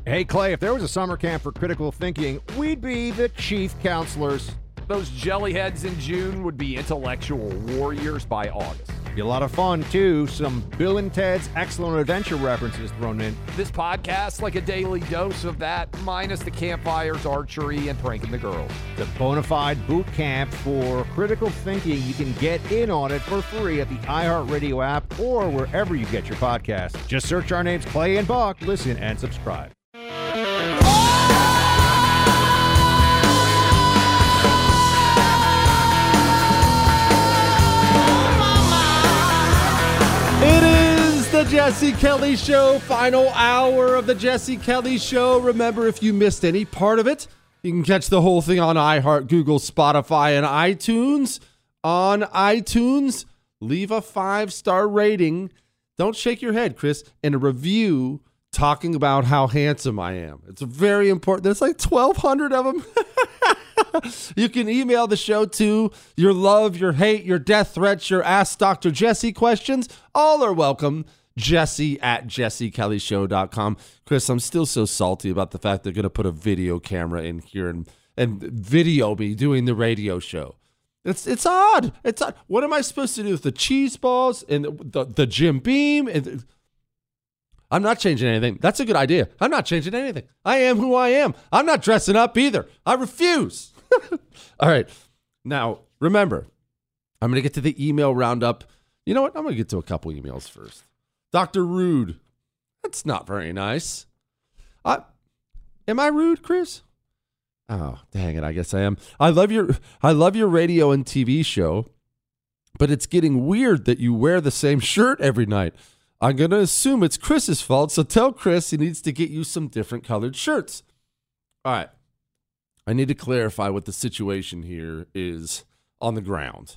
Hey, Clay, if there was a summer camp for critical thinking, we'd be the chief counselors. Those jellyheads in June would be intellectual warriors by August. Be a lot of fun, too. Some Bill and Ted's Excellent Adventure references thrown in. This podcast, like a daily dose of that, minus the campfires, archery, and pranking the girls. The bona fide boot camp for critical thinking. You can get in on it for free at the iHeartRadio app or wherever you get your podcasts. Just search our names, Clay and Buck. Listen and subscribe. It is the Jesse Kelly Show, final hour of the Jesse Kelly Show. Remember, if you missed any part of it, you can catch the whole thing on iHeart, Google, Spotify, and iTunes. On iTunes, leave a 5-star rating. Don't shake your head, Chris, and a review talking about how handsome I am. It's very important. There's like 1,200 of them. You can email the show too. Your love, your hate, your death threats, your Ask Dr. Jesse questions, all are welcome. Jesse at jessekellyshow.com. Chris, I'm still so salty about the fact they're going to put a video camera in here and video me doing the radio show. It's odd. It's odd. What am I supposed to do with the cheese balls and the Jim Beam? I'm not changing anything. That's a good idea. I'm not changing anything. I am who I am. I'm not dressing up either. I refuse. All right. Now, remember, I'm going to get to the email roundup. You know what? I'm going to get to a couple emails first. Dr. Rude. That's not very nice. Am I rude, Chris? Oh, dang it. I guess I am. I love your radio and TV show, but it's getting weird that you wear the same shirt every night. I'm going to assume it's Chris's fault, so tell Chris he needs to get you some different colored shirts. All right. I need to clarify what the situation here is on the ground.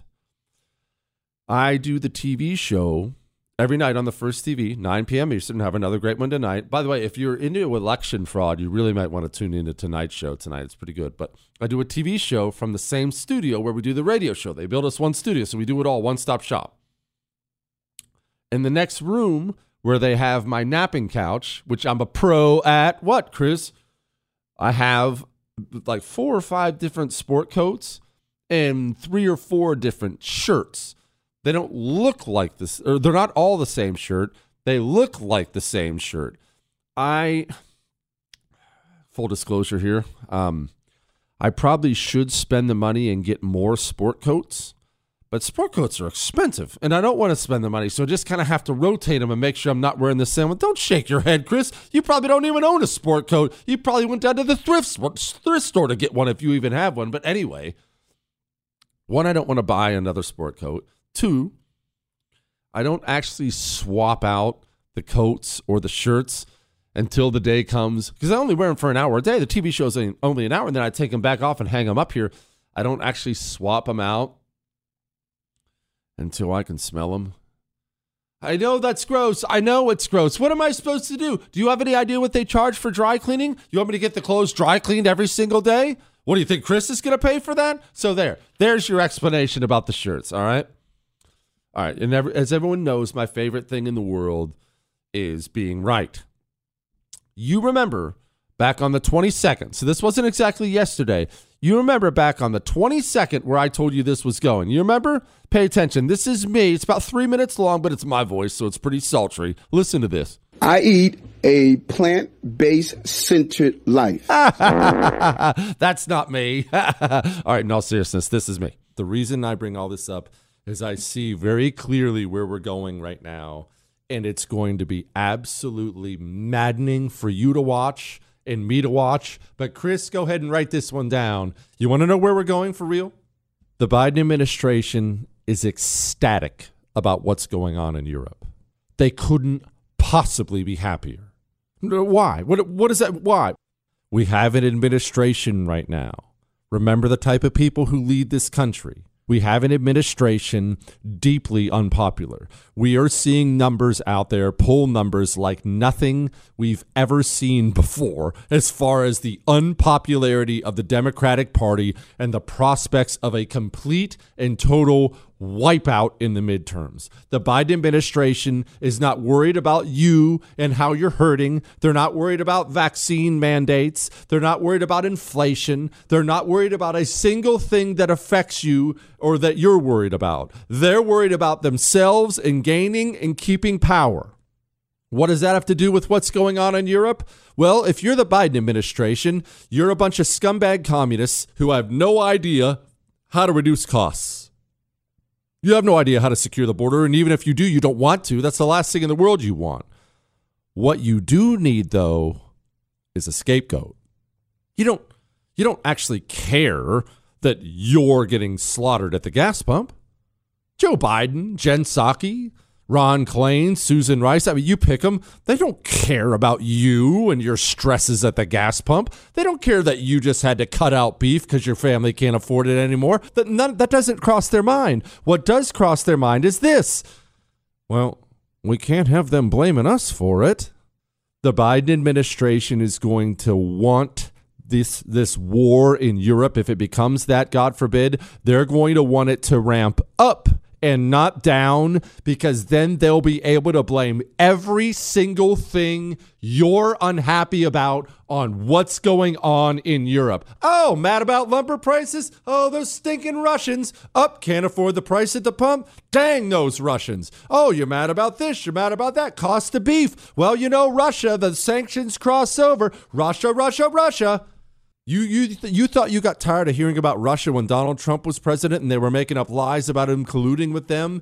I do the TV show every night on the First TV, 9 p.m. Eastern. Have another great one tonight. By the way, if you're into election fraud, you really might want to tune into tonight's show tonight. It's pretty good. But I do a TV show from the same studio where we do the radio show. They build us one studio, so we do it all, one-stop shop. In the next room where they have my napping couch, which I'm a pro at, what, Chris? I have like 4 or 5 different sport coats and 3 or 4 different shirts. They don't look like this, or they're not all the same shirt. They look like the same shirt. Full disclosure here, I probably should spend the money and get more sport coats, but sport coats are expensive, and I don't want to spend the money, so I just kind of have to rotate them and make sure I'm not wearing the same one. Don't shake your head, Chris. You probably don't even own a sport coat. You probably went down to the thrift store to get one if you even have one. But anyway, 1, I don't want to buy another sport coat. 2, I don't actually swap out the coats or the shirts until the day comes, because I only wear them for an hour a day. The TV show's only an hour, and then I take them back off and hang them up here. I don't actually swap them out until I can smell them. I know that's gross. I know it's gross. What am I supposed to do? Do you have any idea what they charge for dry cleaning? You want me to get the clothes dry cleaned every single day? What do you think, Chris is going to pay for that? So there's your explanation about the shirts, all right? All right, and as everyone knows, my favorite thing in the world is being right. You remember back on the 22nd, so this wasn't exactly yesterday. You remember back on the 22nd where I told you this was going. You remember? Pay attention. This is me. It's about 3 minutes long, but it's my voice, so it's pretty sultry. Listen to this. I eat a plant-based centered life. That's not me. All right, in all seriousness, this is me. The reason I bring all this up is I see very clearly where we're going right now, and it's going to be absolutely maddening for you to watch and me to watch. But Chris, go ahead and write this one down. You want to know where we're going for real? The Biden administration is ecstatic about what's going on in Europe. They couldn't possibly be happier. Why? What is that? Why? We have an administration right now. Remember the type of people who lead this country. We have an administration deeply unpopular. We are seeing numbers out there, poll numbers like nothing we've ever seen before as far as the unpopularity of the Democratic Party and the prospects of a complete and total wipeout in the midterms. The Biden administration is not worried about you and how you're hurting. They're not worried about vaccine mandates. They're not worried about inflation. They're not worried about a single thing that affects you or that you're worried about. They're worried about themselves and gaining and keeping power. What does that have to do with what's going on in Europe? Well, if you're the Biden administration, you're a bunch of scumbag communists who have no idea how to reduce costs. You have no idea how to secure the border, and even if you do, you don't want to. That's the last thing in the world you want. What you do need, though, is a scapegoat. You don't actually care that you're getting slaughtered at the gas pump. Joe Biden, Jen Psaki, Ron Klain, Susan Rice, I mean, you pick them. They don't care about you and your stresses at the gas pump. They don't care that you just had to cut out beef because your family can't afford it anymore. That doesn't cross their mind. What does cross their mind is this. Well, we can't have them blaming us for it. The Biden administration is going to want this war in Europe. If it becomes that, God forbid, they're going to want it to ramp up and not down, because then they'll be able to blame every single thing you're unhappy about on what's going on in Europe. Oh, mad about lumber prices? Oh, those stinking Russians. Can't afford the price at the pump? Dang those Russians. Oh, you're mad about this, you're mad about that. Cost of beef. Well, Russia, the sanctions cross over. Russia. You thought you got tired of hearing about Russia when Donald Trump was president and they were making up lies about him colluding with them?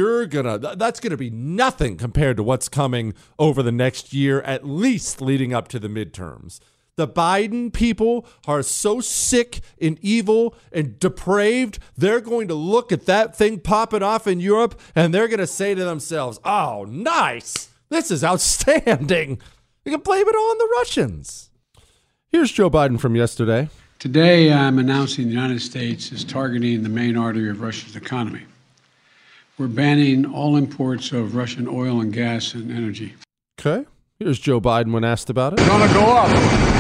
That's gonna be nothing compared to what's coming over the next year, at least leading up to the midterms. The Biden people are so sick and evil and depraved, they're going to look at that thing popping off in Europe and they're going to say to themselves, oh, nice. This is outstanding. We can blame it on the Russians. Here's Joe Biden from yesterday. Today, I'm announcing the United States is targeting the main artery of Russia's economy. We're banning all imports of Russian oil and gas and energy. Okay. Here's Joe Biden when asked about it. It's going to go up.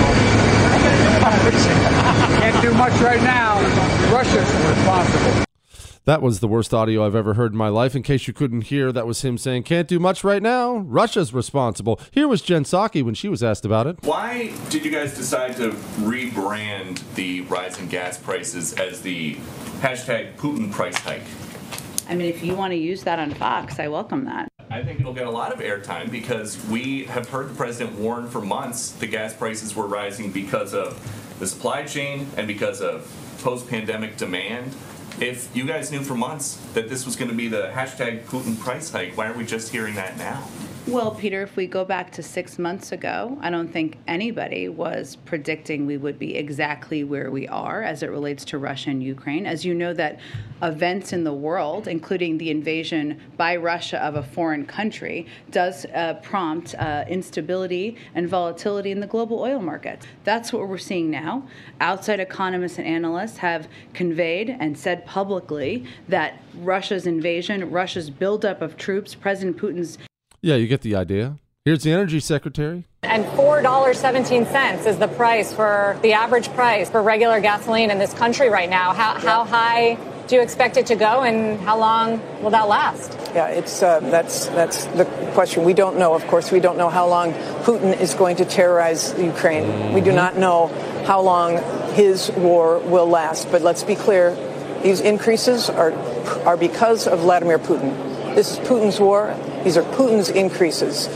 Can't do much right now. Russia's responsible. That was the worst audio I've ever heard in my life. In case you couldn't hear, that was him saying, can't do much right now. Russia's responsible. Here was Jen Psaki when she was asked about it. Why did you guys decide to rebrand the rise in gas prices as the hashtag Putin price hike? I mean, if you want to use that on Fox, I welcome that. I think it'll get a lot of airtime because we have heard the president warn for months the gas prices were rising because of the supply chain and because of post-pandemic demand. If you guys knew for months that this was going to be the hashtag Putin price hike, why are we just hearing that now? Well, Peter, if we go back to 6 months ago, I don't think anybody was predicting we would be exactly where we are as it relates to Russia and Ukraine. As you know, that events in the world, including the invasion by Russia of a foreign country, does prompt instability and volatility in the global oil market. That's what we're seeing now. Outside economists and analysts have conveyed and said publicly that Russia's invasion, Russia's buildup of troops, President Putin's. Yeah, you get the idea. Here's the energy secretary. And $4.17 is the price for the average price for regular gasoline in this country right now. How high do you expect it to go, and how long will that last? Yeah, it's that's the question. We don't know. Of course, we don't know how long Putin is going to terrorize Ukraine. We do not know how long his war will last. But let's be clear: these increases are because of Vladimir Putin. This is Putin's war. These are Putin's increases.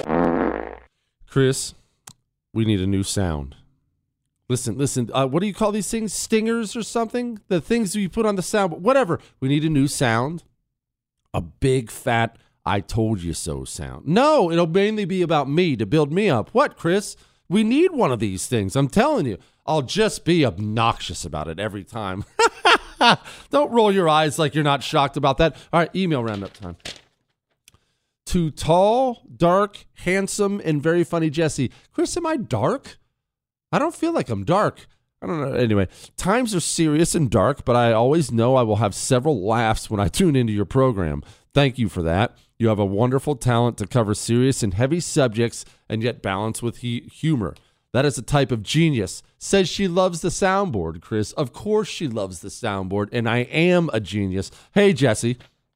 Chris, we need a new sound. Listen. What do you call these things? Stingers or something? The things you put on the sound. Whatever. We need a new sound. A big, fat, I told you so sound. No, it'll mainly be about me to build me up. What, Chris? We need one of these things. I'm telling you. I'll just be obnoxious about it every time. Don't roll your eyes like you're not shocked about that. All right, email roundup time. To tall, dark, handsome, and very funny Jesse. Chris, am I dark? I don't feel like I'm dark. I don't know. Anyway, times are serious and dark, but I always know I will have several laughs when I tune into your program. Thank you for that. You have a wonderful talent to cover serious and heavy subjects and yet balance with humor. That is a type of genius. Says she loves the soundboard, Chris. Of course she loves the soundboard, and I am a genius. Hey, Jesse.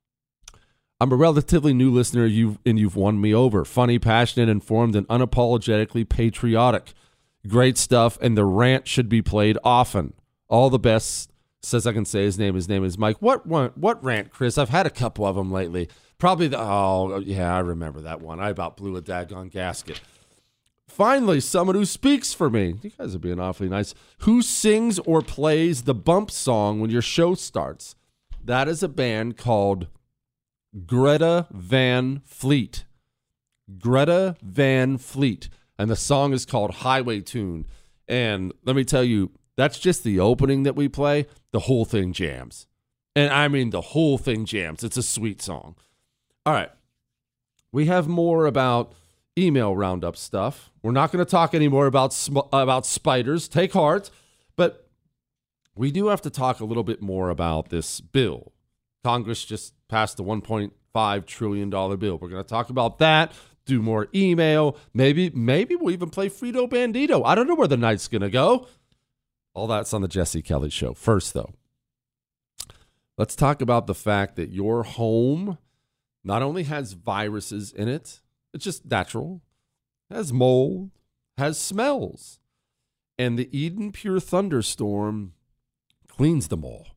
I'm a relatively new listener, and you've won me over. Funny, passionate, informed, and unapologetically patriotic. Great stuff, and the rant should be played often. All the best. Says I can say his name. His name is Mike. What rant, Chris? I've had a couple of them lately. Probably I remember that one. I about blew a daggone gasket. Finally, someone who speaks for me. You guys are being awfully nice. Who sings or plays the bump song when your show starts? That is a band called Greta Van Fleet. Greta Van Fleet. And the song is called Highway Tune. And let me tell you, that's just the opening that we play. The whole thing jams. And I mean, the whole thing jams. It's a sweet song. All right. We have more about email roundup stuff. We're not going to talk anymore about spiders. Take heart. But we do have to talk a little bit more about this bill. Congress just passed a $1.5 trillion bill. We're going to talk about that, do more email. Maybe we'll even play Frito Bandito. I don't know where the night's going to go. All that's on the Jesse Kelly Show. First, though, let's talk about the fact that your home not only has viruses in it, it's just natural, has mold, has smells. And the Eden Pure Thunderstorm cleans them all.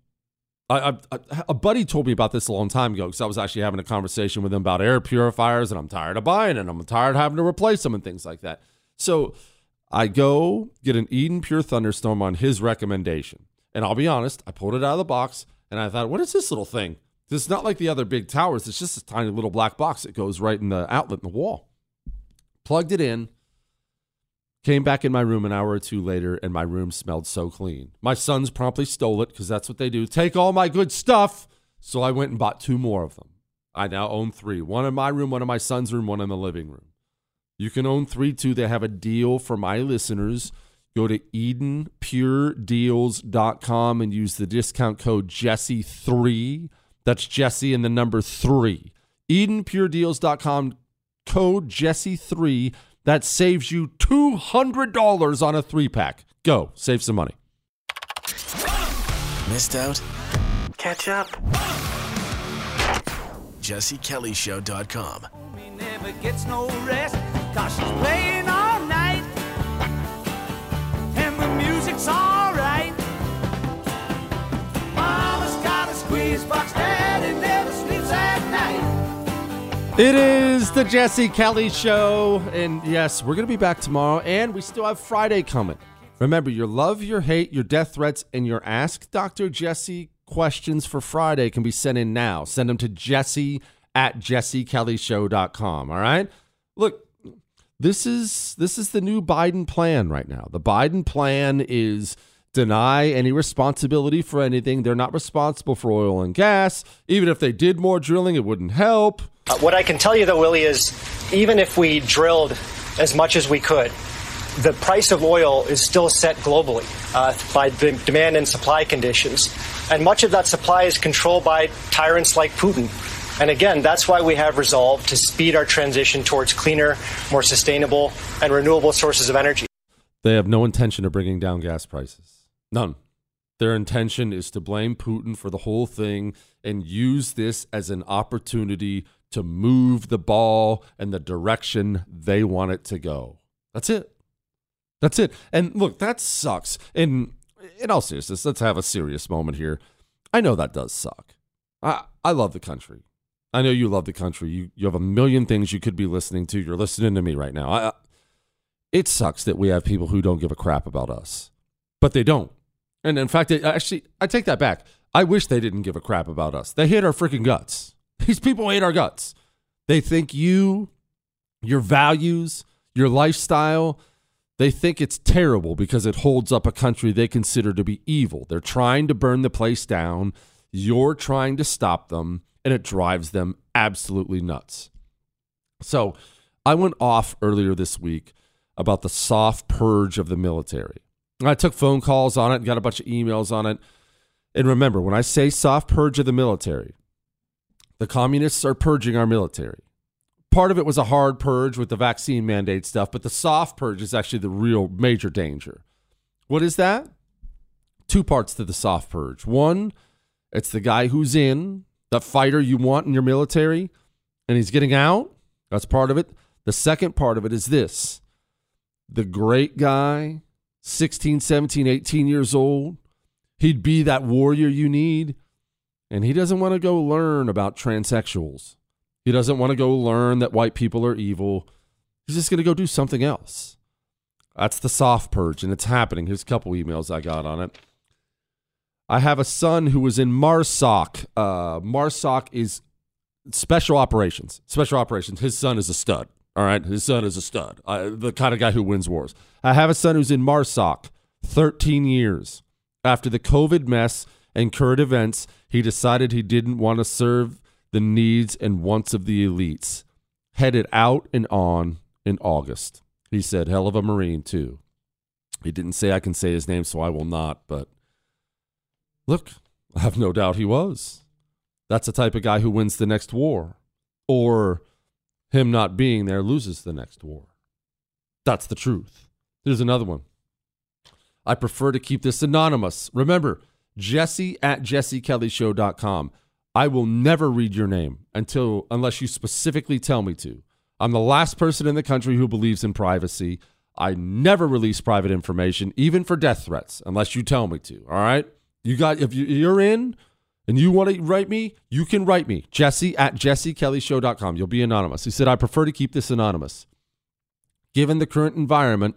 A buddy told me about this a long time ago because I was actually having a conversation with him about air purifiers, and I'm tired of buying it, and I'm tired of having to replace them and things like that. So I go get an Eden Pure Thunderstorm on his recommendation. And I'll be honest, I pulled it out of the box, and I thought, what is this little thing? It's not like the other big towers. It's just a tiny little black box that goes right in the outlet in the wall. Plugged it in, came back in my room an hour or two later, and my room smelled so clean. My sons promptly stole it because that's what they do. Take all my good stuff. So I went and bought 2 more of them. I now own 3. One in my room, one in my son's room, one in the living room. You can own 3 too. They have a deal for my listeners. Go to EdenPureDeals.com and use the discount code Jesse3. That's Jesse and the number 3. EdenPureDeals.com, code Jesse3. That saves you $200 on a 3-pack. Go, save some money. Missed out? Catch up. JesseKellyShow.com. He never gets no rest, 'cause she's playing all night. And the music's all right. Mama's got a squeeze box, Daddy never sleeps at night. It is the Jesse Kelly Show, and yes, we're going to be back tomorrow, and we still have Friday coming. Remember, your love, your hate, your death threats, and your Ask Dr. Jesse questions for Friday can be sent in now. Send them to jesse@jessekellyshow.com, all right? Look, this is the new Biden plan right now. The Biden plan is deny any responsibility for anything. They're not responsible for oil and gas. Even if they did more drilling, it wouldn't help. What I can tell you, though, Willie, is even if we drilled as much as we could, the price of oil is still set globally by the demand and supply conditions. And much of that supply is controlled by tyrants like Putin. And again, that's why we have resolved to speed our transition towards cleaner, more sustainable, and renewable sources of energy. They have no intention of bringing down gas prices. None. Their intention is to blame Putin for the whole thing and use this as an opportunity to move the ball in the direction they want it to go. That's it. That's it. And look, that sucks. And in all seriousness, let's have a serious moment here. I know that does suck. I love the country. I know you love the country. You have a million things you could be listening to. You're listening to me right now. It sucks that we have people who don't give a crap about us. But they don't. And in fact, I take that back. I wish they didn't give a crap about us. They hate our freaking guts. These people hate our guts. They think your values, your lifestyle, they think it's terrible because it holds up a country they consider to be evil. They're trying to burn the place down. You're trying to stop them, and it drives them absolutely nuts. So I went off earlier this week about the soft purge of the military. I took phone calls on it and got a bunch of emails on it. And remember, when I say soft purge of the military, the communists are purging our military. Part of it was a hard purge with the vaccine mandate stuff, but the soft purge is actually the real major danger. What is that? 2 parts to the soft purge. One, it's the guy who's in, That fighter you want in your military, and he's getting out. That's part of it. The second part of it is this. The great guy, 16, 17, 18 years old, he'd be that warrior you need, and he doesn't want to go learn about transsexuals. He doesn't want to go learn that white people are evil. He's just going to go do something else. That's the soft purge, and it's happening. Here's a couple emails I got on it. I have a son who was in MARSOC. MARSOC is special operations. Special operations. His son is a stud. All right? His son is a stud. The kind of guy who wins wars. I have a son who's in MARSOC, 13 years. After the COVID mess and current events, he decided he didn't want to serve the needs and wants of the elites. Headed out and on in August. He said, hell of a Marine, too. He didn't say I can say his name, so I will not, but look, I have no doubt he was. That's the type of guy who wins the next war. Or him not being there loses the next war. That's the truth. Here's another one. I prefer to keep this anonymous. Remember, Jesse@jessekellyshow.com. I will never read your name unless you specifically tell me to. I'm the last person in the country who believes in privacy. I never release private information, even for death threats, unless you tell me to. All right? If you're in and you want to write me, you can write me. Jesse@jessekellyshow.com. You'll be anonymous. He said, I prefer to keep this anonymous. Given the current environment,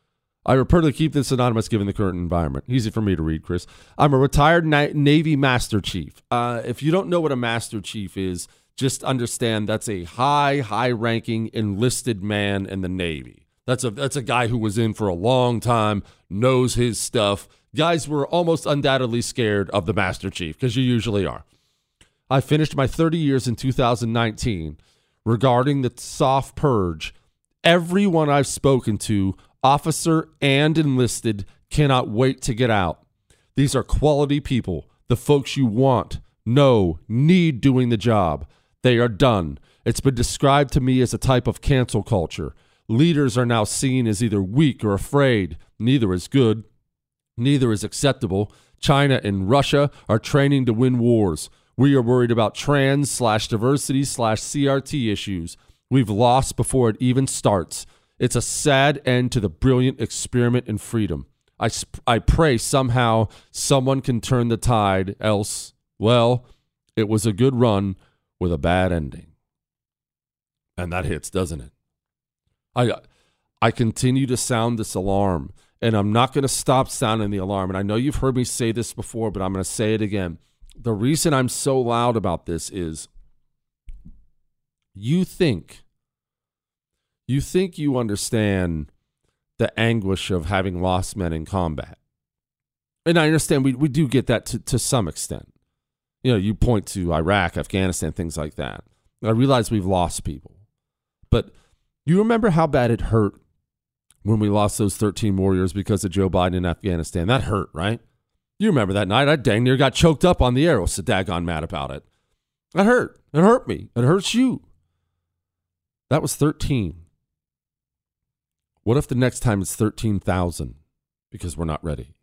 Easy for me to read, Chris. I'm a retired Navy Master Chief. If you don't know what a Master Chief is, just understand that's a high-ranking enlisted man in the Navy. That's a guy who was in for a long time, knows his stuff. Guys were almost undoubtedly scared of the Master Chief, because you usually are. I finished my 30 years in 2019. Regarding the soft purge, everyone I've spoken to, officer and enlisted, cannot wait to get out. These are quality people, the folks you want, know, need doing the job. They are done. It's been described to me as a type of cancel culture. Leaders are now seen as either weak or afraid. Neither is good. Neither is acceptable. China and Russia are training to win wars. We are worried about trans/diversity/CRT issues. We've lost before it even starts. It's a sad end to the brilliant experiment in freedom. I pray somehow someone can turn the tide, else, well, it was a good run with a bad ending. And that hits, doesn't it? I continue to sound this alarm, and I'm not going to stop sounding the alarm. And I know you've heard me say this before, but I'm going to say it again. The reason I'm so loud about this is you think you understand the anguish of having lost men in combat. And I understand we do get that to some extent. You know, you point to Iraq, Afghanistan, things like that. And I realize we've lost people. But you remember how bad it hurt when we lost those 13 warriors because of Joe Biden in Afghanistan? That hurt, right? You remember that night. I dang near got choked up on the air. I was so daggone mad about it. That hurt. It hurt me. It hurts you. That was 13. What if the next time it's 13,000 because we're not ready?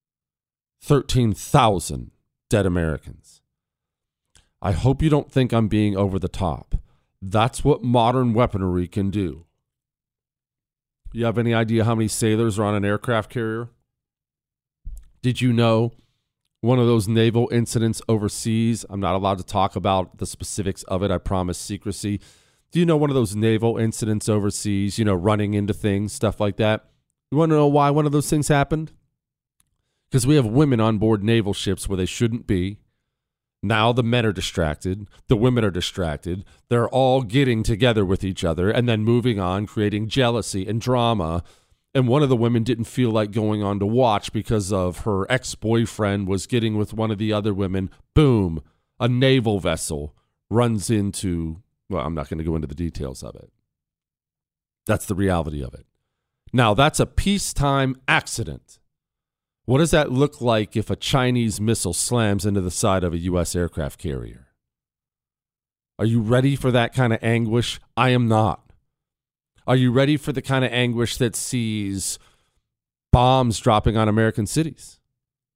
13,000 dead Americans. I hope you don't think I'm being over the top. That's what modern weaponry can do. You have any idea how many sailors are on an aircraft carrier? Did you know one of those naval incidents overseas? I'm not allowed to talk about the specifics of it. I promise secrecy. Do you know one of those naval incidents overseas, running into things, stuff like that? You want to know why one of those things happened? Because we have women on board naval ships where they shouldn't be. Now the men are distracted. The women are distracted. They're all getting together with each other and then moving on, creating jealousy and drama. And one of the women didn't feel like going on to watch because of her ex-boyfriend was getting with one of the other women. Boom. A naval vessel runs into... Well, I'm not going to go into the details of it. That's the reality of it. Now, that's a peacetime accident. What does that look like if a Chinese missile slams into the side of a U.S. aircraft carrier? Are you ready for that kind of anguish? I am not. Are you ready for the kind of anguish that sees bombs dropping on American cities?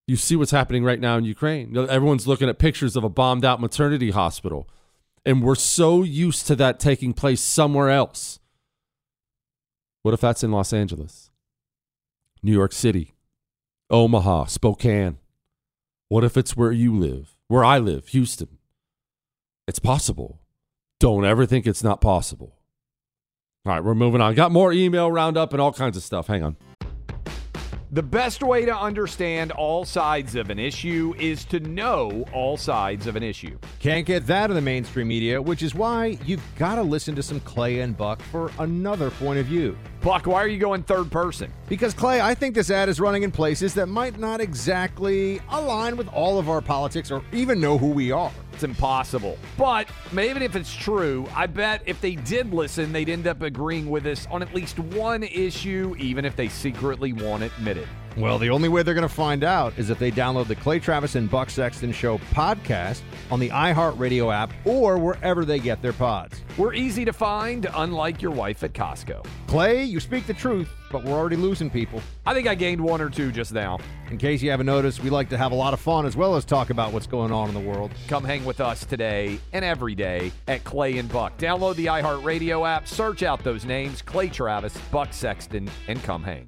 You see what's happening right now in Ukraine. Everyone's looking at pictures of a bombed out maternity hospital. And we're so used to that taking place somewhere else. What if that's in Los Angeles, New York City, Omaha, Spokane? What if it's where you live, where I live, Houston? It's possible. Don't ever think it's not possible. All right, we're moving on. Got more email roundup and all kinds of stuff. Hang on. The best way to understand all sides of an issue is to know all sides of an issue. Can't get that in the mainstream media, which is why you've got to listen to some Clay and Buck for another point of view. Buck, why are you going third person? Because, Clay, I think this ad is running in places that might not exactly align with all of our politics or even know who we are. It's impossible. But even if it's true, I bet if they did listen, they'd end up agreeing with us on at least one issue, even if they secretly won't admit it. Well, the only way they're going to find out is if they download the Clay Travis and Buck Sexton Show podcast on the iHeartRadio app or wherever they get their pods. We're easy to find, unlike your wife at Costco. Clay, you speak the truth, but we're already losing people. I think I gained one or two just now. In case you haven't noticed, we like to have a lot of fun as well as talk about what's going on in the world. Come hang with us today and every day at Clay and Buck. Download the iHeartRadio app, search out those names, Clay Travis, Buck Sexton, and come hang.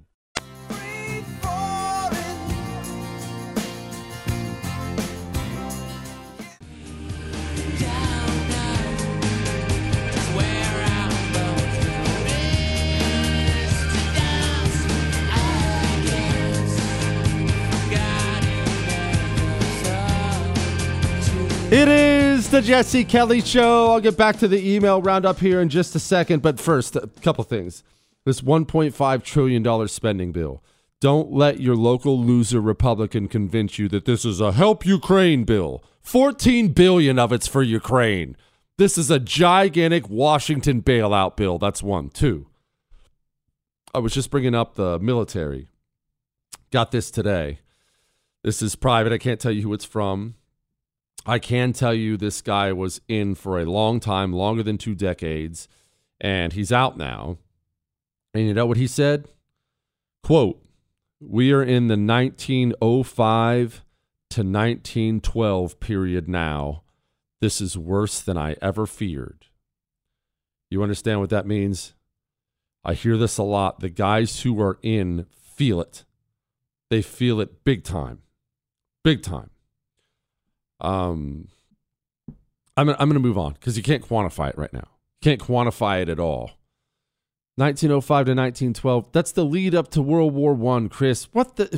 It is the Jesse Kelly Show. I'll get back to the email roundup here in just a second. But first, a couple things. This $1.5 trillion spending bill. Don't let your local loser Republican convince you that this is a help Ukraine bill. $14 billion of it's for Ukraine. This is a gigantic Washington bailout bill. That's one. Two, I was just bringing up the military. Got this today. This is private. I can't tell you who it's from. I can tell you this guy was in for a long time, longer than 2 decades, and he's out now. And you know what he said? Quote, "We are in the 1905 to 1912 period now. This is worse than I ever feared." You understand what that means? I hear this a lot. The guys who are in feel it. They feel it big time. Big time. I'm going to move on because you can't quantify it right now. Can't quantify it at all. 1905 to 1912. That's the lead up to World War I, Chris. What the?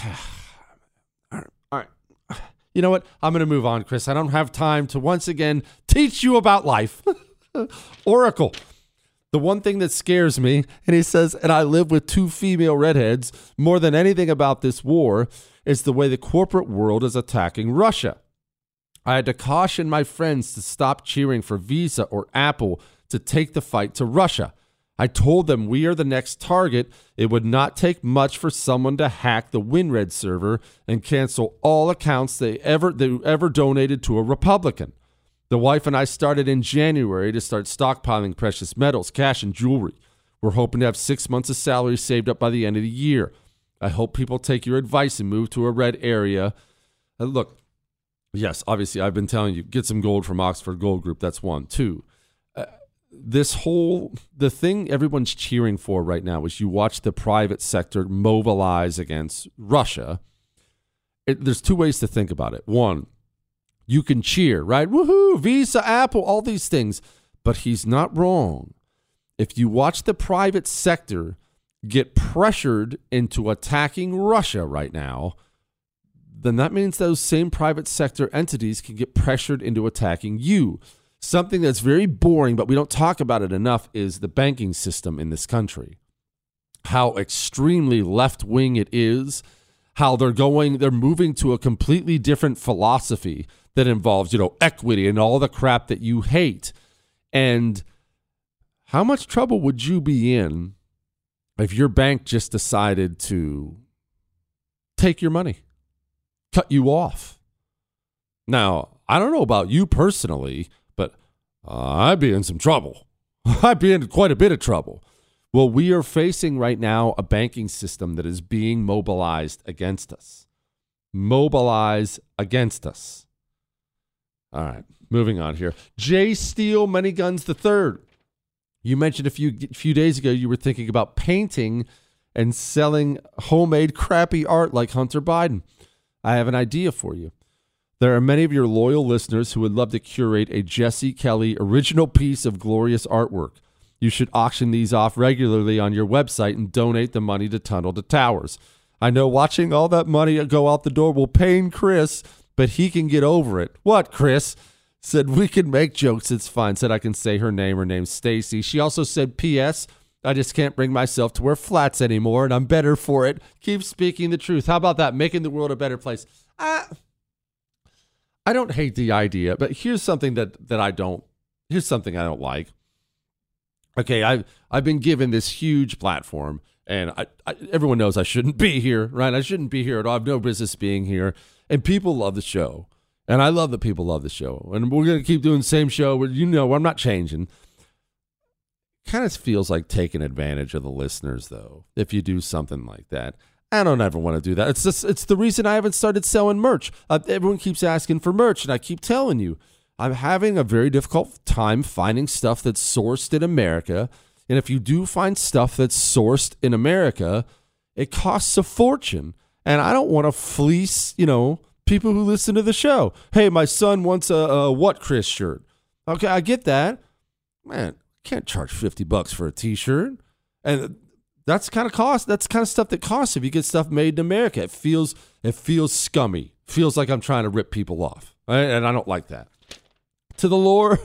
All right. You know what? I'm going to move on, Chris. I don't have time to once again teach you about life. Oracle. The one thing that scares me, and he says, and I live with 2 female redheads, more than anything about this war, is the way the corporate world is attacking Russia. I had to caution my friends to stop cheering for Visa or Apple to take the fight to Russia. I told them we are the next target. It would not take much for someone to hack the WinRed server and cancel all accounts they ever donated to a Republican. The wife and I started in January to start stockpiling precious metals, cash, and jewelry. We're hoping to have 6 months of salary saved up by the end of the year. I hope people take your advice and move to a red area. Look, yes, obviously, I've been telling you, get some gold from Oxford Gold Group. That's one. Two, the thing everyone's cheering for right now is you watch the private sector mobilize against Russia. There's 2 ways to think about it. One, you can cheer, right? Woohoo, Visa, Apple, all these things. But he's not wrong. If you watch the private sector get pressured into attacking Russia right now, then that means those same private sector entities can get pressured into attacking you. Something that's very boring, but we don't talk about it enough, is the banking system in this country. How extremely left-wing it is, how they're moving to a completely different philosophy that involves, equity and all the crap that you hate. And how much trouble would you be in if your bank just decided to take your money? Cut you off. Now, I don't know about you personally, but I'd be in some trouble. I'd be in quite a bit of trouble. Well, we are facing right now a banking system that is being mobilized against us. mobilize against us. All right, moving on here. Jay Steele, Many Guns III. You mentioned a few days ago you were thinking about painting and selling homemade crappy art like Hunter Biden. I have an idea for you. There are many of your loyal listeners who would love to curate a Jesse Kelly original piece of glorious artwork. You should auction these off regularly on your website and donate the money to Tunnel to Towers. I know watching all that money go out the door will pain Chris, but he can get over it. What, Chris? Said we can make jokes, it's fine. Said I can say her name. Her name's Stacy. She also said, P.S. I just can't bring myself to wear flats anymore, and I'm better for it. Keep speaking the truth. How about that? Making the world a better place. I don't hate the idea, but here's something that I don't. Here's something I don't like. Okay, I've been given this huge platform, and everyone knows I shouldn't be here, right? I shouldn't be here at all. I have no business being here, and people love the show. And I love that people love the show. And we're going to keep doing the same show. I'm not changing. Kind of feels like taking advantage of the listeners, though, if you do something like that. I don't ever want to do that. It's the reason I haven't started selling merch. Everyone keeps asking for merch, and I keep telling you, I'm having a very difficult time finding stuff that's sourced in America. And if you do find stuff that's sourced in America, it costs a fortune. And I don't want to fleece, people who listen to the show. Hey, my son wants a What Chris shirt. Okay, I get that. Man, can't charge $50 for a t-shirt. And that's kind of cost. That's kind of stuff that costs if you get stuff made in America. It feels scummy. Feels like I'm trying to rip people off. Right? And I don't like that. To the Lord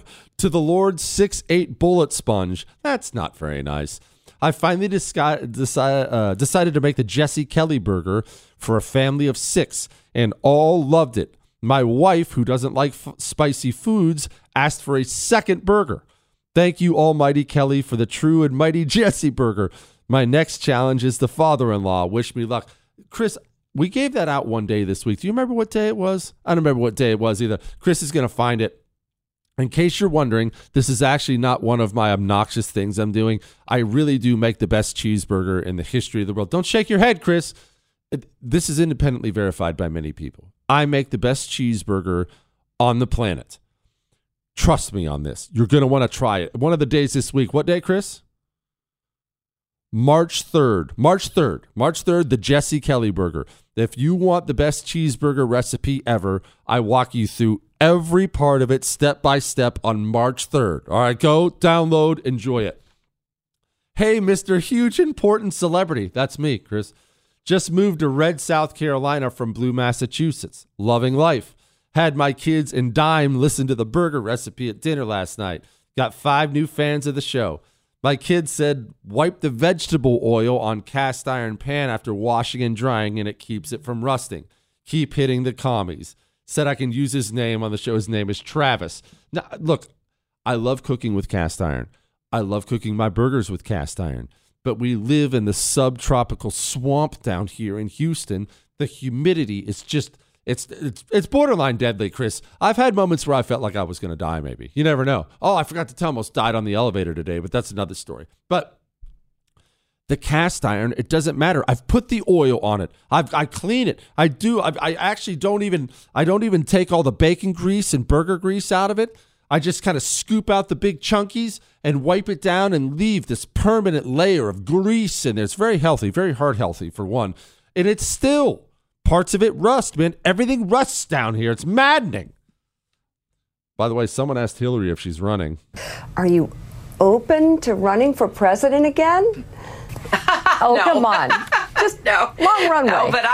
6'8" bullet sponge. That's not very nice. I finally decided to make the Jesse Kelly burger for a family of 6, and all loved it. My wife, who doesn't like spicy foods, asked for a second burger. Thank you, Almighty Kelly, for the true and mighty Jesse burger. My next challenge is the father-in-law. Wish me luck. Chris, we gave that out one day this week. Do you remember what day it was? I don't remember what day it was either. Chris is going to find it. In case you're wondering, this is actually not one of my obnoxious things I'm doing. I really do make the best cheeseburger in the history of the world. Don't shake your head, Chris. This is independently verified by many people. I make the best cheeseburger on the planet. Trust me on this. You're going to want to try it. One of the days this week. What day, Chris? March 3rd. March 3rd, the Jesse Kelly burger. If you want the best cheeseburger recipe ever, I walk you through every part of it step by step on March 3rd. All right, go download, enjoy it. Hey, Mr. Huge Important Celebrity. That's me, Chris. Just moved to Red, South Carolina from Blue, Massachusetts. Loving life. Had my kids and Dime listen to the burger recipe at dinner last night. Got 5 new fans of the show. My kids said, wipe the vegetable oil on cast iron pan after washing and drying, and it keeps it from rusting. Keep hitting the commies. Said I can use his name on the show. His name is Travis. Now, look, I love cooking with cast iron. I love cooking my burgers with cast iron. But we live in the subtropical swamp down here in Houston. The humidity is just, it's borderline deadly, Chris. I've had moments where I felt like I was going to die, maybe. You never know. Oh, I forgot to tell, almost died on the elevator today, but that's another story. But the cast iron, it doesn't matter. I've put the oil on it. I clean it. I do. I actually don't even take all the bacon grease and burger grease out of it. I just kind of scoop out the big chunkies and wipe it down and leave this permanent layer of grease in there. It's very healthy, very heart healthy for one. And it's still, parts of it rust, man. Everything rusts down here. It's maddening. By the way, someone asked Hillary if she's running. Are you open to running for president again? Oh, no. Come on. Just no. Long runway. No, but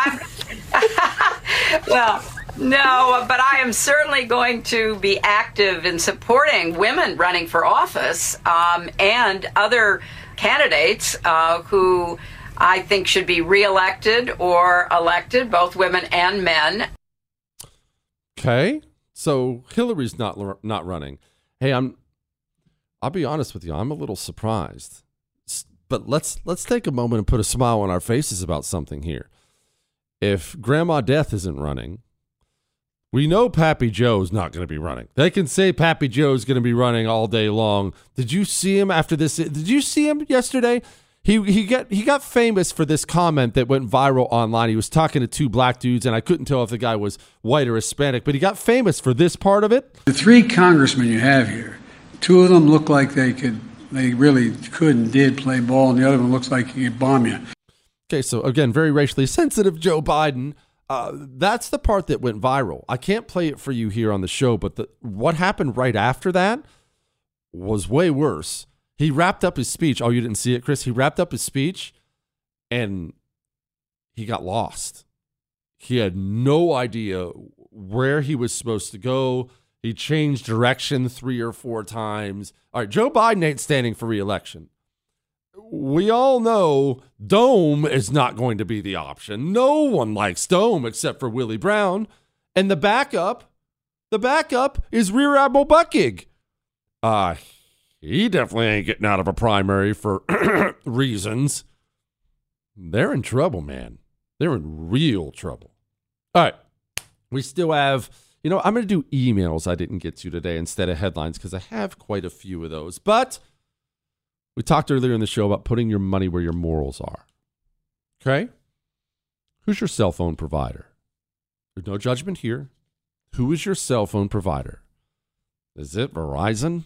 I am certainly going to be active in supporting women running for office and other candidates who I think should be reelected or elected, both women and men. Okay. So Hillary's not running. Hey, I'll be honest with you. I'm a little surprised. But let's take a moment and put a smile on our faces about something here. If Grandma Death isn't running, we know Pappy Joe's not going to be running. They can say Pappy Joe's going to be running all day long. Did you see him after this? Did you see him yesterday? He got famous for this comment that went viral online. He was talking to two black dudes, and I couldn't tell if the guy was white or Hispanic, but he got famous for this part of it. The three congressmen you have here, two of them look like they really could and did play ball, and the other one looks like he could bomb you. Okay, so again, very racially sensitive Joe Biden. That's the part that went viral. I can't play it for you here on the show, but what happened right after that was way worse. He wrapped up his speech. Oh, you didn't see it, Chris? He wrapped up his speech, and he got lost. He had no idea where he was supposed to go. He changed direction 3 or 4 times. All right, Joe Biden ain't standing for re-election. We all know Dome is not going to be the option. No one likes Dome except for Willie Brown. And the backup is Rear Admiral Buckig. He definitely ain't getting out of a primary for reasons. They're in trouble, man. They're in real trouble. All right. We still have, I'm going to do emails I didn't get to today instead of headlines because I have quite a few of those. But we talked earlier in the show about putting your money where your morals are. Okay? Who's your cell phone provider? There's no judgment here. Who is your cell phone provider? Is it Verizon?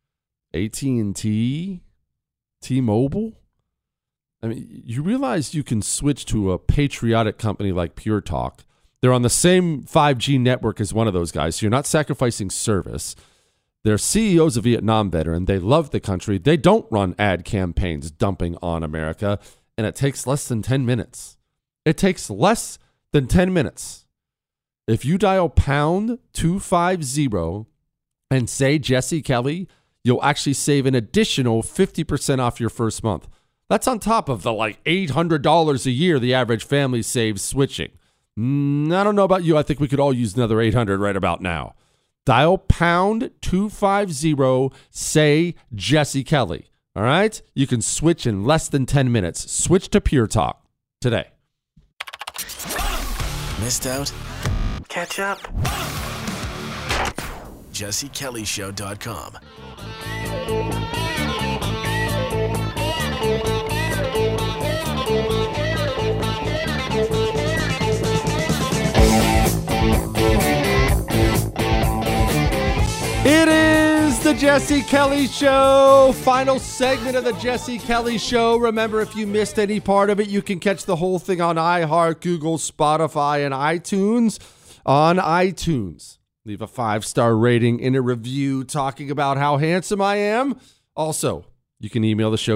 AT&T? T-Mobile? I mean, you realize you can switch to a patriotic company like Pure Talk. They're on the same 5G network as one of those guys, so you're not sacrificing service. Their CEO's a Vietnam veteran. They love the country. They don't run ad campaigns dumping on America, and it takes less than 10 minutes. It takes less than 10 minutes. If you dial pound 250 and say Jesse Kelly, you'll actually save an additional 50% off your first month. That's on top of the $800 a year the average family saves switching. I don't know about you. I think we could all use another $800 right about now. Dial pound 250, say Jesse Kelly. All right? You can switch in less than 10 minutes. Switch to Pure Talk today. Missed out? Catch up. JesseKellyShow.com. It is the Jesse Kelly Show, final segment of the Jesse Kelly Show. Remember, if you missed any part of it, you can catch the whole thing on iHeart, Google, Spotify, and iTunes. On iTunes, leave a 5-star rating and a review talking about how handsome I am. Also, you can email the show,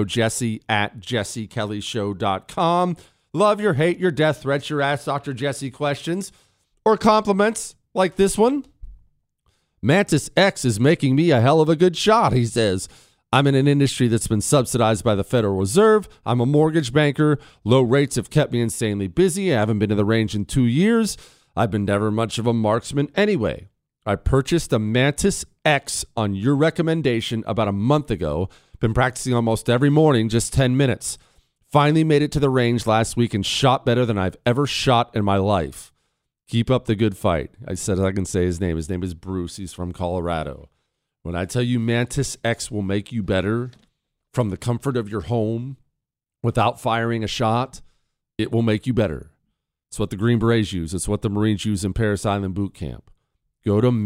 jesse@jessekellyshow.com. Love your hate, your death threats, your Ask Dr. Jesse questions, or compliments like this one. Mantis X is making me a hell of a good shot, he says. I'm in an industry that's been subsidized by the Federal Reserve. I'm a mortgage banker. Low rates have kept me insanely busy. I haven't been to the range in 2 years. I've been never much of a marksman anyway. I purchased a Mantis X on your recommendation about a month ago. Been practicing almost every morning, just 10 minutes. Finally made it to the range last week and shot better than I've ever shot in my life. Keep up the good fight. I said I can say his name. His name is Bruce. He's from Colorado. When I tell you Mantis X will make you better from the comfort of your home without firing a shot, it will make you better. It's what the Green Berets use. It's what the Marines use in Parris Island Boot Camp. Go to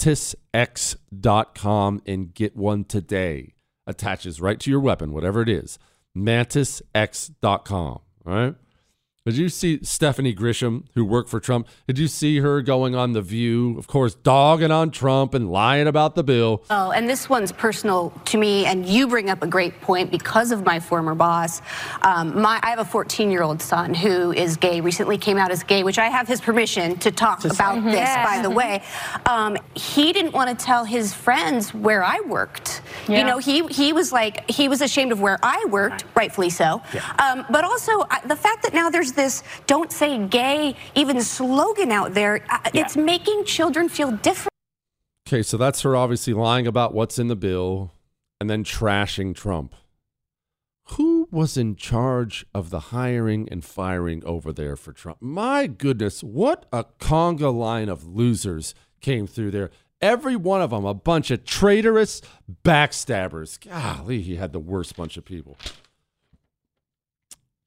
MantisX.com and get one today. Attaches right to your weapon, whatever it is. MantisX.com. All right? Did you see Stephanie Grisham, who worked for Trump? Did you see her going on The View? Of course, dogging on Trump and lying about the bill. Oh, and this one's personal to me, and you bring up a great point because of my former boss. I have a 14-year-old son who is gay, recently came out as gay, which I have his permission to talk about this, by the way. He didn't want to tell his friends where I worked. Yeah. You know, he was ashamed of where I worked, rightfully so. Yeah. But also the fact that now there's this "Don't Say Gay" even slogan out there. It's making children feel different. Okay, so that's her obviously lying about what's in the bill and then trashing Trump. Who was in charge of the hiring and firing over there for Trump? My goodness, what a conga line of losers came through there. Every one of them, a bunch of traitorous backstabbers. Golly, he had the worst bunch of people.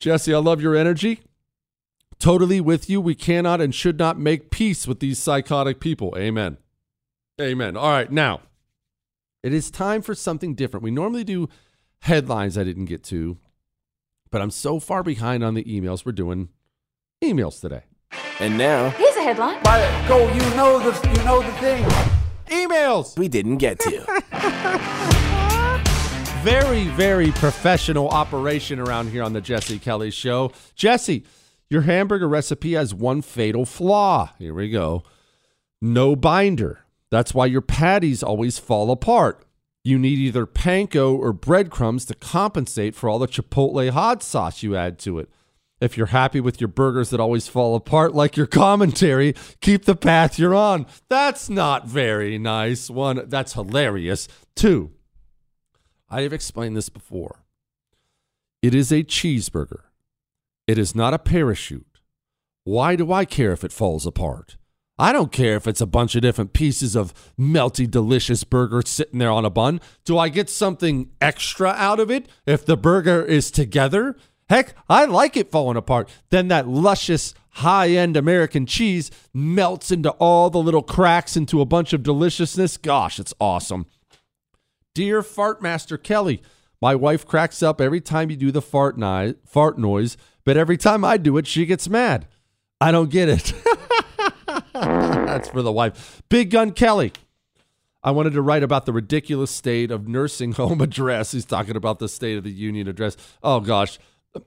Jesse, I love your energy. Totally with you. We cannot and should not make peace with these psychotic people. Amen. Amen. All right, now, it is time for something different. We normally do headlines I didn't get to, but I'm so far behind on the emails. We're doing emails today. And now, Here's a headline. Go, you know the thing. Emails we didn't get to. Very, very professional operation around here on the Jesse Kelly Show. Jesse, your hamburger recipe has one fatal flaw. Here we go. No binder. That's why your patties always fall apart. You need either panko or breadcrumbs to compensate for all the Chipotle hot sauce you add to it. If you're happy with your burgers that always fall apart like your commentary, keep the path you're on. That's not very nice. One, that's hilarious. Two, I have explained this before. It is a cheeseburger. It is not a parachute. Why do I care if it falls apart? I don't care if it's a bunch of different pieces of melty, delicious burger sitting there on a bun. Do I get something extra out of it if the burger is together? Heck, I like it falling apart. Then that luscious, high-end American cheese melts into all the little cracks into a bunch of deliciousness. Gosh, it's awesome. Dear Fartmaster Kelly, my wife cracks up every time you do the fart noise, but every time I do it, she gets mad. I don't get it. That's for the wife. Big Gun Kelly. I wanted to write about the ridiculous state of nursing home address. He's talking about the State of the Union address. Oh, gosh.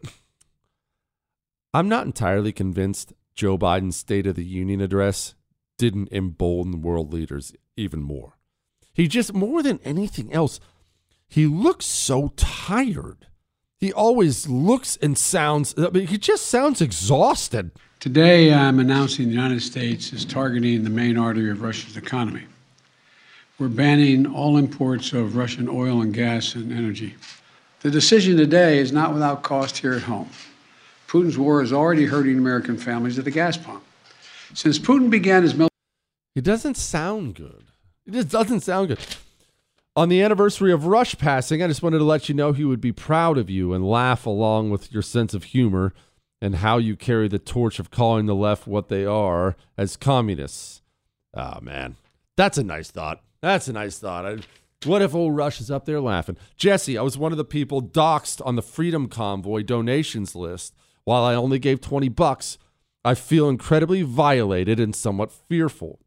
I'm not entirely convinced Joe Biden's State of the Union address didn't embolden world leaders even more. He just, more than anything else, he looks so tired. He always looks and sounds, he just sounds exhausted. Today, I'm announcing the United States is targeting the main artery of Russia's economy. We're banning all imports of Russian oil and gas and energy. The decision today is not without cost here at home. Putin's war is already hurting American families at the gas pump. Since Putin began his military... He doesn't sound good. It just doesn't sound good. On the anniversary of Rush passing, I just wanted to let you know he would be proud of you and laugh along with your sense of humor and how you carry the torch of calling the left what they are as communists. Oh, man. That's a nice thought. That's a nice thought. What if old Rush is up there laughing? Jesse, I was one of the people doxxed on the Freedom Convoy donations list. While I only gave $20, I feel incredibly violated and somewhat fearful.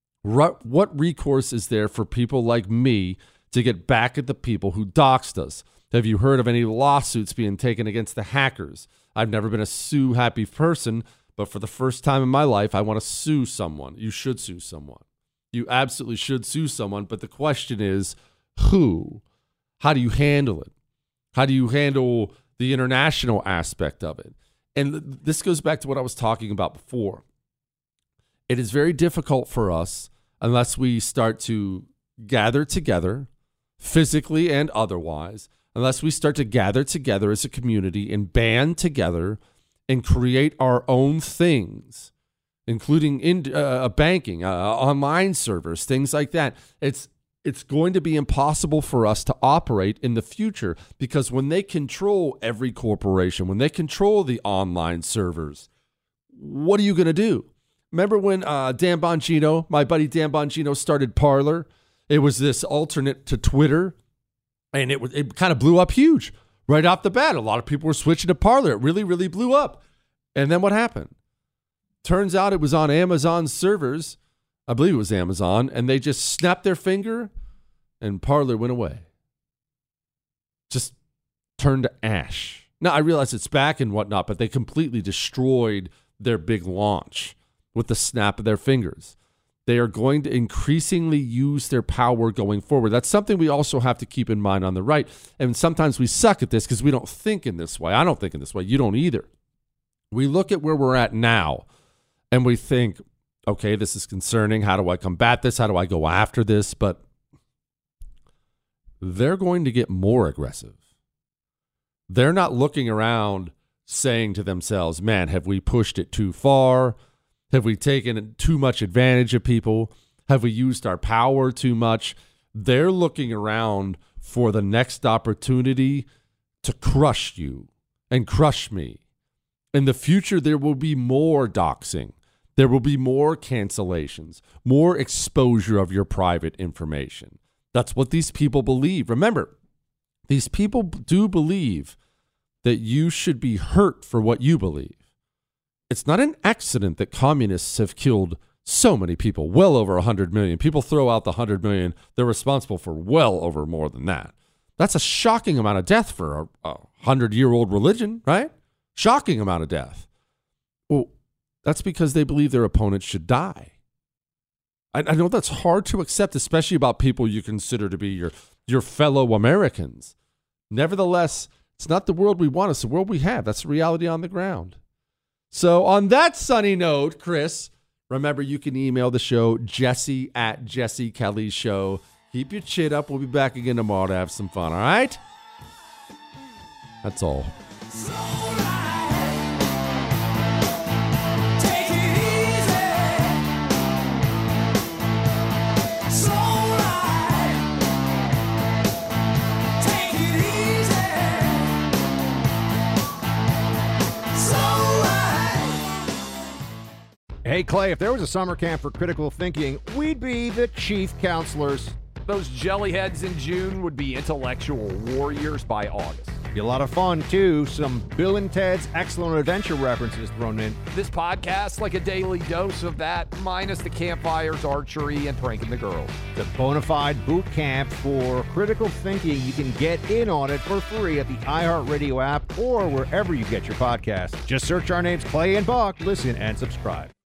What recourse is there for people like me to get back at the people who doxed us? Have you heard of any lawsuits being taken against the hackers? I've never been a sue-happy person, but for the first time in my life, I want to sue someone. You should sue someone. You absolutely should sue someone, but the question is, who? How do you handle it? How do you handle the international aspect of it? And this goes back to what I was talking about before. It is very difficult for us unless we start to gather together, physically and otherwise, unless we start to gather together as a community and band together and create our own things, including banking, online servers, things like that. It's going to be impossible for us to operate in the future because when they control every corporation, when they control the online servers, what are you going to do? Remember when Dan Bongino, my buddy Dan Bongino, started Parler? It was this alternate to Twitter, and it kind of blew up huge right off the bat. A lot of people were switching to Parler. It really, really blew up. And then what happened? Turns out it was on Amazon's servers. I believe it was Amazon, and they just snapped their finger, and Parler went away. Just turned to ash. Now, I realize it's back and whatnot, but they completely destroyed their big launch with the snap of their fingers. They are going to increasingly use their power going forward. That's something we also have to keep in mind on the right. And sometimes we suck at this because we don't think in this way. I don't think in this way. You don't either. We look at where we're at now, and we think, okay, this is concerning. How do I combat this? How do I go after this? But they're going to get more aggressive. They're not looking around saying to themselves, man, have we pushed it too far? Have we taken too much advantage of people? Have we used our power too much? They're looking around for the next opportunity to crush you and crush me. In the future, there will be more doxing. There will be more cancellations, more exposure of your private information. That's what these people believe. Remember, these people do believe that you should be hurt for what you believe. It's not an accident that communists have killed so many people, well over 100 million. People throw out the 100 million. They're responsible for well over more than that. That's a shocking amount of death for a 100-year-old religion, right? Shocking amount of death. Well, that's because they believe their opponents should die. I know that's hard to accept, especially about people you consider to be your fellow Americans. Nevertheless, it's not the world we want. It's the world we have. That's the reality on the ground. So on that sunny note, Chris, remember you can email the show, Jesse at Jesse Kelly Show. Keep your chin up. We'll be back again tomorrow to have some fun, all right? That's all. Hey, Clay, if there was a summer camp for critical thinking, we'd be the chief counselors. Those jellyheads in June would be intellectual warriors by August. Be a lot of fun, too. Some Bill and Ted's Excellent Adventure references thrown in. This podcast, like a daily dose of that, minus the campfires, archery, and pranking the girls. The Bonafide Boot Camp for critical thinking. You can get in on it for free at the iHeartRadio app or wherever you get your podcasts. Just search our names, Clay and Buck. Listen and subscribe.